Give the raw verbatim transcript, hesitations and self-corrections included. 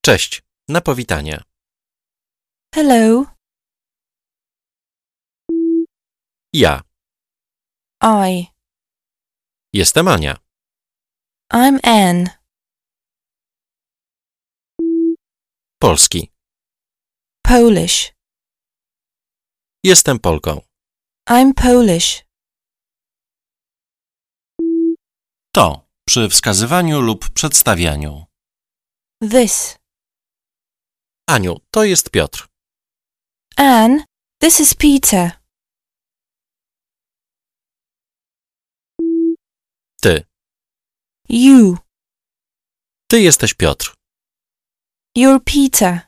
Cześć, na powitanie. Hello. Ja. I. Jestem Ania. I'm Anne. Polski. Polish. Jestem Polką. I'm Polish. To przy wskazywaniu lub przedstawianiu. This. Aniu, to jest Piotr. Anne, this is Peter. Ty. You. Ty jesteś Piotr. You're Peter.